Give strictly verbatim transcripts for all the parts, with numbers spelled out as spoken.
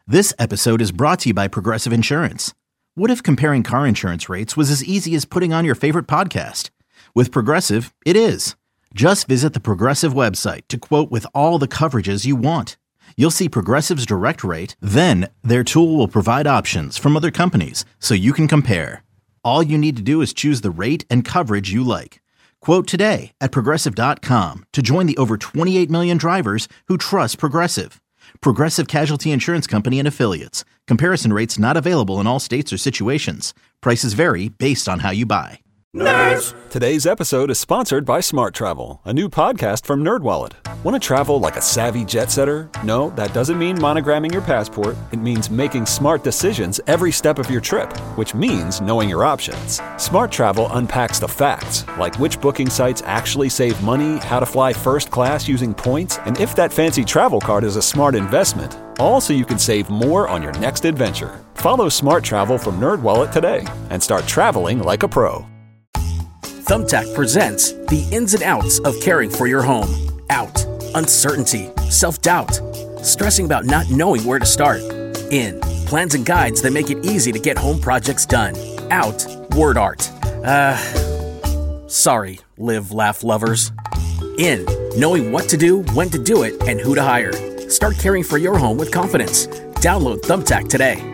This episode is brought to you by Progressive Insurance. What if comparing car insurance rates was as easy as putting on your favorite podcast? With Progressive, it is. Just visit the Progressive website to quote with all the coverages you want. You'll see Progressive's direct rate, then their tool will provide options from other companies so you can compare. All you need to do is choose the rate and coverage you like. Quote today at Progressive dot com to join the over twenty-eight million drivers who trust Progressive. Progressive Casualty Insurance Company and Affiliates. Comparison rates not available in all states or situations. Prices vary based on how you buy. Nerds! Today's episode is sponsored by Smart Travel, a new podcast from NerdWallet. Want to travel like a savvy jet setter? No, that doesn't mean monogramming your passport. It means making smart decisions every step of your trip, which means knowing your options. Smart Travel unpacks the facts, like which booking sites actually save money, how to fly first class using points, and if that fancy travel card is a smart investment. All so you can save more on your next adventure. Follow Smart Travel from NerdWallet today and start traveling like a pro. Thumbtack presents the ins and outs of caring for your home. Out, uncertainty, self-doubt, stressing about not knowing where to start. In, plans and guides that make it easy to get home projects done. Out, word art. Uh, sorry, live, laugh lovers. In, knowing what to do, when to do it, and who to hire. Start caring for your home with confidence. Download Thumbtack today.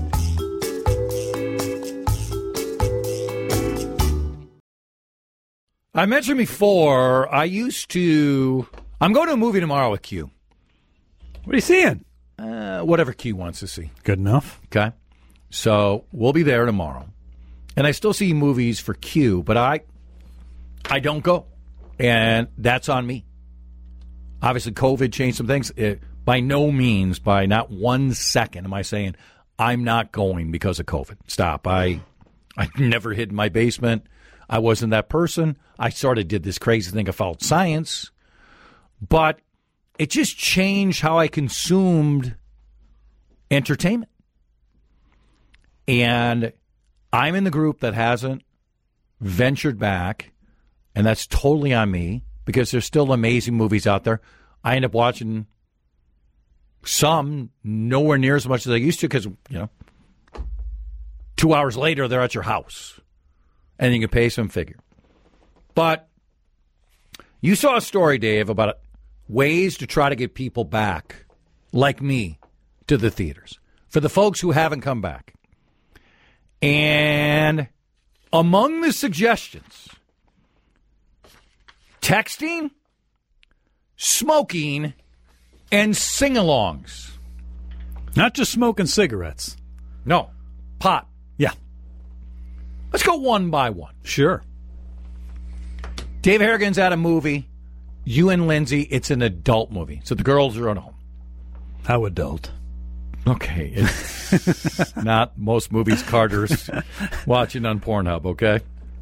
I mentioned before, I used to... I'm going to a movie tomorrow with Q. What are you seeing? Uh, whatever Q wants to see. Good enough. Okay. So, we'll be there tomorrow. And I still see movies for Q, but I I don't go. And that's on me. Obviously, COVID changed some things. It, by no means, by not one second, am I saying I'm not going because of COVID. Stop. I I never hid in my basement. I wasn't that person. I sort of did this crazy thing. I followed science. But it just changed how I consumed entertainment. And I'm in the group that hasn't ventured back, and that's totally on me because there's still amazing movies out there. I end up watching some nowhere near as much as I used to because, you know, two hours later, they're at your house. And you can pay some figure. But you saw a story, Dave, about ways to try to get people back, like me, to the theaters. For the folks who haven't come back. And among the suggestions, texting, smoking, and sing-alongs. Not just smoking cigarettes. No, pot. Yeah. Let's go one by one. Sure. Dave Harrigan's at a movie. You and Lindsay, it's an adult movie. So the girls are at home. How adult? Okay. It's not most movies Carter's watching on Pornhub, okay?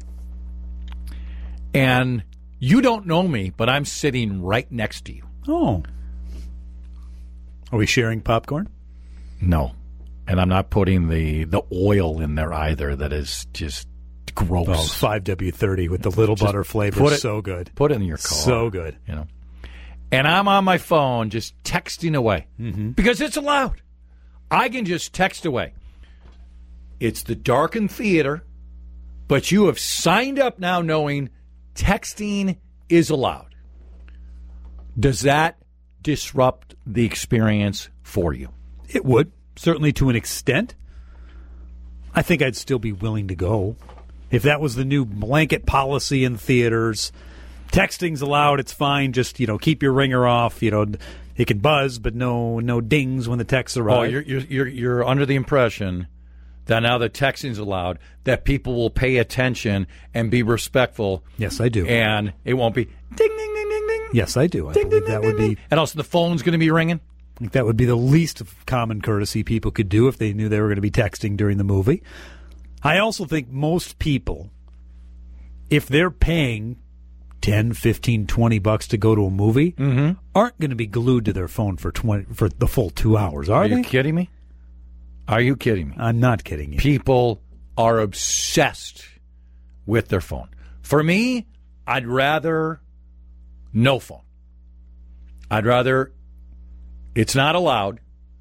And you don't know me, but I'm sitting right next to you. Oh. Are we sharing popcorn? No. And I'm not putting the, the oil in there either. That is just gross. Oh, five W thirty with the little just butter flavor. Put it, so good. Put it in your car. So good. You know. And I'm on my phone just texting away. Mm-hmm. Because it's allowed. I can just text away. It's the darkened theater, but you have signed up now knowing texting is allowed. Does that disrupt the experience for you? It would. Certainly to an extent. I think I'd still be willing to go. If that was the new blanket policy in theaters, texting's allowed, it's fine. Just, you know, keep your ringer off. You know, it can buzz, but no no dings when the texts arrive. Oh, you're, you're, you're, you're under the impression that now that texting's allowed, that people will pay attention and be respectful. Yes, I do. And it won't be ding, ding, ding, ding, ding. Yes, I do. I ding, believe ding, that ding, would ding. be... And also the phone's going to be ringing? I think that would be the least of common courtesy people could do if they knew they were going to be texting during the movie. I also think most people, if they're paying ten, fifteen, twenty bucks to go to a movie, mm-hmm. aren't going to be glued to their phone for twenty for the full two hours, are, are they? Are you kidding me? Are you kidding me? I'm not kidding you. People are obsessed with their phone. For me, I'd rather no phone. I'd rather, it's not allowed,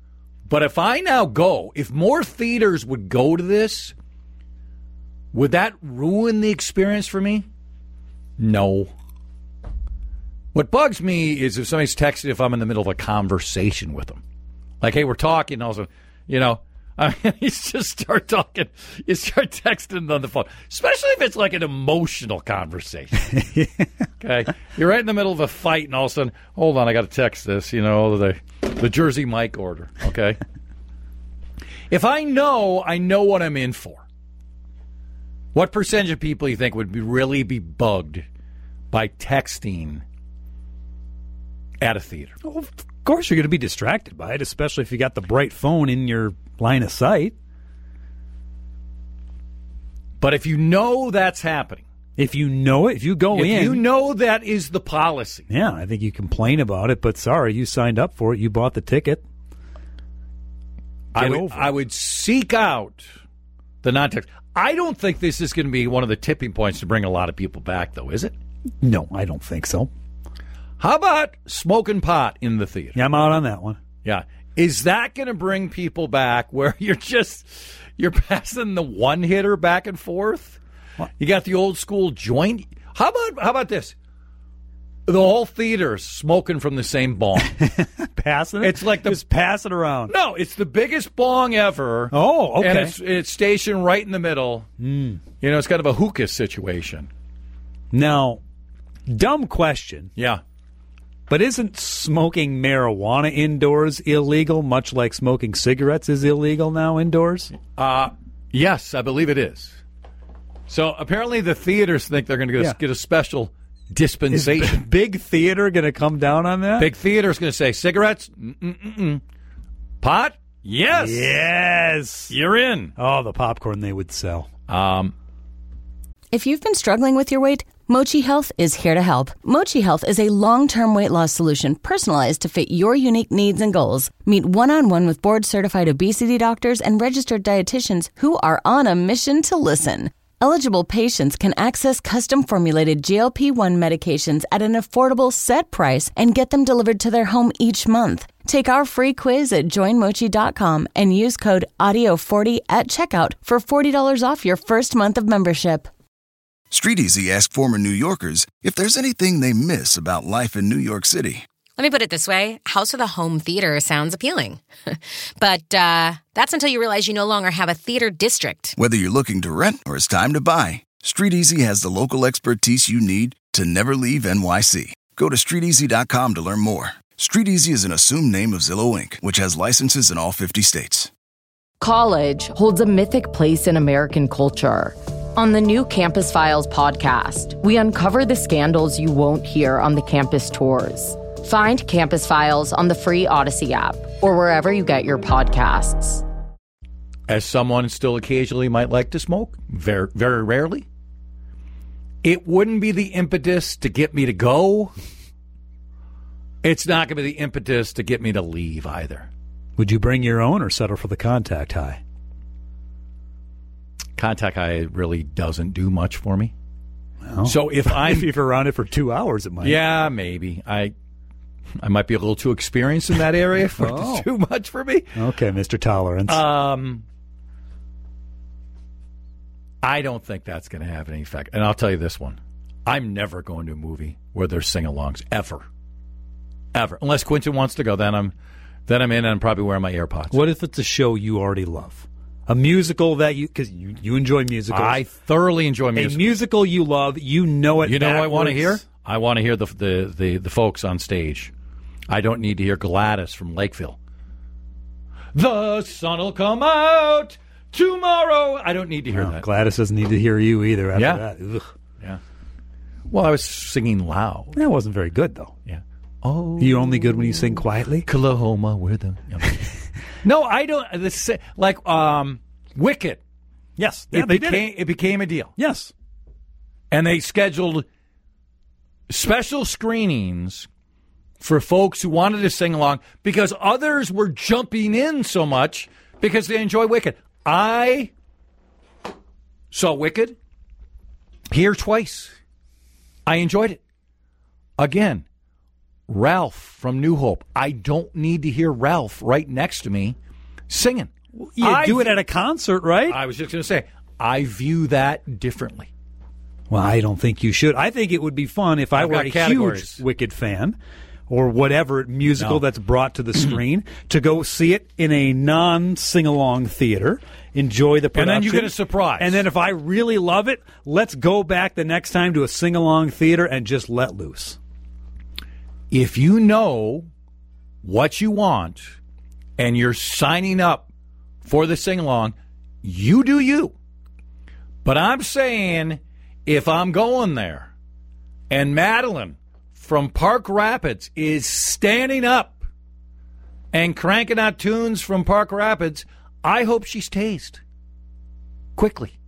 But if I now go, if more theaters would go to this, would that ruin the experience for me? No. What bugs me is if somebody's texting if I'm in the middle of a conversation with them. Like, hey, we're talking, also, you know, I mean, you just start talking, you start texting on the phone, especially if it's like an emotional conversation. Okay? You're right in the middle of a fight, and all of a sudden, hold on, I got to text this, you know, the, the Jersey Mike order, okay? If I know, I know what I'm in for. What percentage of people you think would be really be bugged by texting at a theater? Well, of course you're going to be distracted by it, especially if you got the bright phone in your line of sight. But if you know that's happening, if you know it, if you go if in, you know that is the policy. Yeah, I think you complain about it, but sorry, you signed up for it, you bought the ticket. Get I would, over it. I would seek out the non-text. I don't think this is going to be one of the tipping points to bring a lot of people back, though, is it? No, I don't think so. How about smoking pot in the theater? Yeah, I'm out on that one. Yeah. Is that going to bring people back where you're just, you're passing the one hitter back and forth? What? You got the old school joint. How about, how about this? The whole theater's smoking from the same bong. Passing it? It's like the, Just pass it around. No, it's the biggest bong ever. Oh, okay. And it's, it's stationed right in the middle. Mm. You know, it's kind of a hookah situation. Now, dumb question. Yeah. But isn't smoking marijuana indoors illegal, much like smoking cigarettes is illegal now indoors? Uh, yes, I believe it is. So apparently the theaters think they're going to Yeah. get a special dispensation. Is big theater going to come down on that? Big theater's going to say, cigarettes? Mm-mm-mm. Pot? Yes. Yes. You're in. Oh, the popcorn they would sell. Um, If you've been struggling with your weight, Mochi Health is here to help. Mochi Health is a long-term weight loss solution personalized to fit your unique needs and goals. Meet one-on-one with board-certified obesity doctors and registered dietitians who are on a mission to listen. Eligible patients can access custom-formulated G L P one medications at an affordable set price and get them delivered to their home each month. Take our free quiz at join mochi dot com and use code audio forty at checkout for forty dollars off your first month of membership. StreetEasy asked former New Yorkers if there's anything they miss about life in New York City. Let me put it this way. House with a home theater sounds appealing. But uh, that's until you realize you no longer have a theater district. Whether you're looking to rent or it's time to buy, StreetEasy has the local expertise you need to never leave N Y C. Go to street easy dot com to learn more. StreetEasy is an assumed name of Zillow Incorporated, which has licenses in all fifty states. College holds a mythic place in American culture. On the new Campus Files podcast, we uncover the scandals you won't hear on the campus tours. Find Campus Files on the free Odyssey app or wherever you get your podcasts. as someone still occasionally might like to smoke, very, very rarely, it wouldn't be the impetus to get me to go. It's not going to be the impetus to get me to leave either. Would you bring your own or settle for the contact high? Contact high really doesn't do much for me. Well, so if I'm if you're around it for two hours, it might. Yeah, maybe. I I might be a little too experienced in that area for Oh. it's too much for me. Okay, Mister Tolerance. Um, I don't think that's going to have any effect. And I'll tell you this one. I'm never going to a movie where there's sing-alongs, ever. Ever. Unless Quentin wants to go, then I'm then I'm in and I'm probably wearing my AirPods. What if it's a show you already love? A musical that you, because you, you enjoy musicals. I thoroughly enjoy music. A musical you love, you know it You know what I want to backwards. hear? I want to hear the, the, the, the folks on stage. I don't need to hear Gladys from Lakeville. The sun'll come out tomorrow. I don't need to hear No, that. Gladys doesn't need to hear you either after Yeah. that. Ugh. Yeah. Well, I was singing loud. That wasn't very good, though. Yeah. Oh, You only good when you sing quietly? Oklahoma, where the no, I don't. This like um, Wicked. Yes. Yeah, it they did became it. it became a deal, Yes. and they scheduled special screenings for folks who wanted to sing along because others were jumping in so much because they enjoy Wicked. I saw Wicked here twice. I enjoyed it. Again, Ralph from New Hope. I don't need to hear Ralph right next to me singing. You I do it th- at a concert, right? I was just going to say, I view that differently. Well, I don't think you should. I think it would be fun if I I've were got a categories. huge Wicked fan or whatever musical No. that's brought to the screen to go see it in a non-sing-along theater, enjoy the production. And then you get a surprise. And then if I really love it, let's go back the next time to a sing-along theater and just let loose. If you know what you want and you're signing up for the sing-along, you do you. But I'm saying if I'm going there and Madeline from Park Rapids is standing up and cranking out tunes from Park Rapids, I hope she's tased quickly.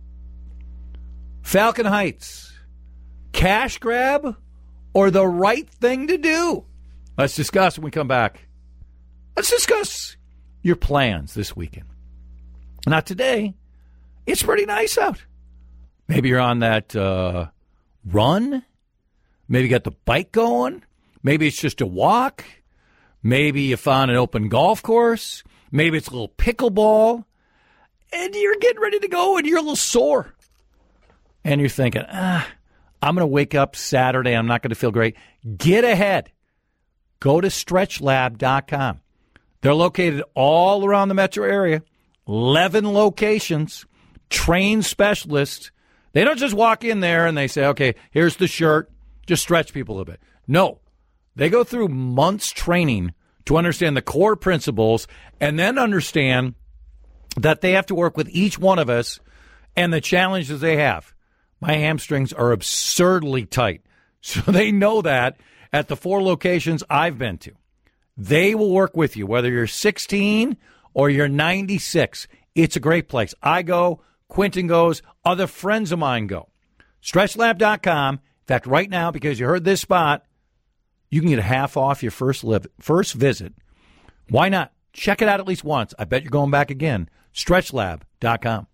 Falcon Heights, cash grab or the right thing to do? Let's discuss when we come back. Let's discuss your plans this weekend. Now, today, it's pretty nice out. Maybe you're on that uh, run. Maybe you got the bike going. Maybe it's just a walk. Maybe you found an open golf course. Maybe it's a little pickleball. And you're getting ready to go and you're a little sore. And you're thinking, ah, I'm going to wake up Saturday. I'm not going to feel great. Get ahead. Go to stretch lab dot com. They're located all around the metro area. eleven locations. Trained specialists. They don't just walk in there and they say, okay, here's the shirt. Just stretch people a little bit. No. They go through months training to understand the core principles and then understand that they have to work with each one of us and the challenges they have. My hamstrings are absurdly tight. So they know that at the four locations I've been to. They will work with you, whether you're sixteen or you're ninety-six. It's a great place. I go, Quentin goes, other friends of mine go. stretch lab dot com. In fact, right now, because you heard this spot, you can get a half off your first live, first visit. Why not? Check it out at least once. I bet you're going back again. stretch lab dot com.